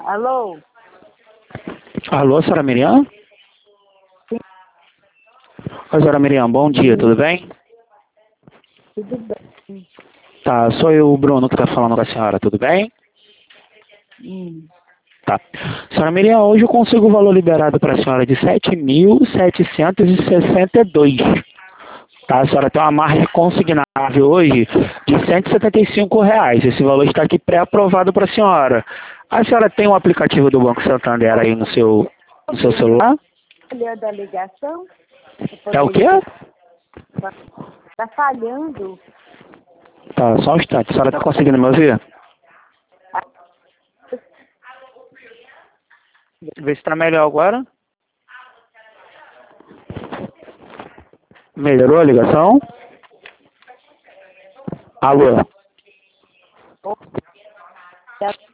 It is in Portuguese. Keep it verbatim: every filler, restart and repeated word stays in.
Alô? Alô, senhora Miriam? Sim. Oi, senhora Miriam, bom dia, tudo bem? Tudo bem. Tá, sou eu, o Bruno, que tá falando com a senhora, tudo bem? Hum. Tá. Senhora Miriam, hoje eu consigo o valor liberado para a senhora de sete mil setecentos e sessenta e dois. Tá, a senhora tem uma margem consignável hoje de cento e setenta e cinco reais. Esse valor está aqui pré-aprovado para a senhora. A senhora tem um aplicativo do Banco Santander aí no seu, no seu celular? Falhando a ligação? É o quê? Tá falhando. Tá, só um instante. A senhora está conseguindo me ouvir? Vê se está melhor agora. Melhorou a ligação? Alô?